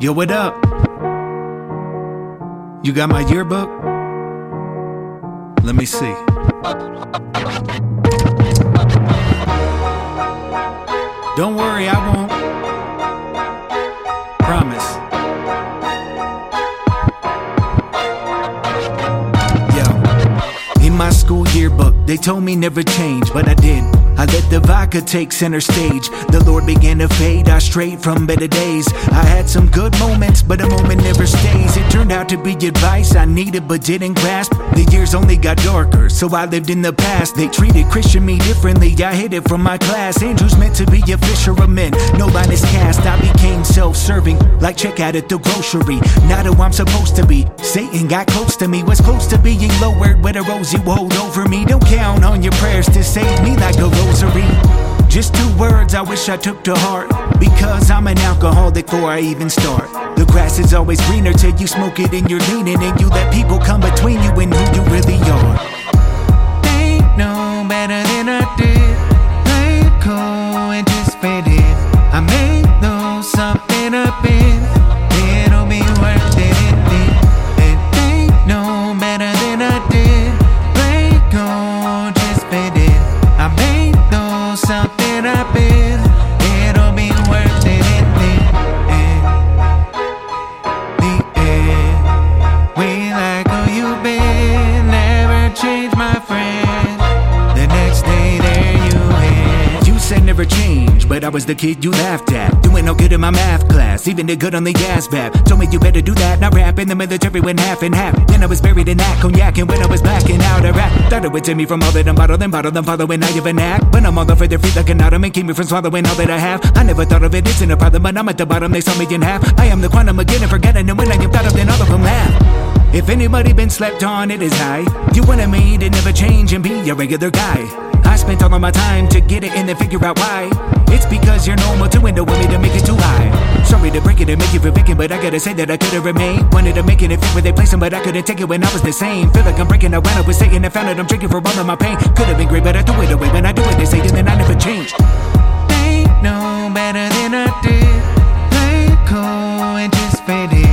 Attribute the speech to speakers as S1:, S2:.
S1: Yo, what up? You got my yearbook? Let me see. Don't worry, I won't. Promise. Yo, in my school yearbook, they told me never change, but I did. I let the vodka take center stage. The Lord began to fade, I strayed from better days. I had some good moments, but a moment never stays. It turned out to be advice I needed but didn't grasp. The years only got darker, so I lived in the past. They treated Christian me differently, I hid it from my class. Andrew's meant to be a fisher of men, no line is cast. I became self-serving, like checkout at the grocery. Not who I'm supposed to be. Satan got close to me, was close to being lowered with a rose you hold over me. Don't count on your prayers to save me like a rosary. Just 2 words I wish I took to heart, because I'm an alcoholic before I even start. The grass is always greener till you smoke it and you're leaning, and you let people come between you and who you really are. Ain't no better than I did. Let it go and just fade it. I may lose something a bit, it'll be worth it in the end. Ain't no better than I did. Let it go, just fade it. I may lose something a bit, it'll be worth it in the end. The end. We like who you've been, never change, my friend. The next day there you went. You said never change, but I was the kid you laughed at. Doing no good in my math class, even did good on the ASVAB. Told me you better do that, not rap. In the military went half and half. Then I was buried in that cognac, and when I was blacking out, I rap. Thought it would take me from all that I'm bottled and following how you've an act. But I'm all the further feet like an autumn and keep me from swallowing all that I have. I never thought of it, isn't a problem, but I'm at the bottom, they saw me in half. I am the quantum again and forgetting, and when I am thought of, then all of them laugh. If anybody been slept on, it is I. You wanted me to never change and be a regular guy. I spent all of my time to get it and then figure out why. It's because you're normal to window with me to make it too high. Sorry to break it and make you feel vacant, but I gotta say that I could've remained. Wanted to make it fit where they place him, but I couldn't take it when I was the same. Feel like I'm breaking up when I was Satan and found that I'm drinking for all of my pain. Could've been great, but I threw it away. When I do it, they say it, then I never change. Ain't no better than I did. Let it go and just fade it.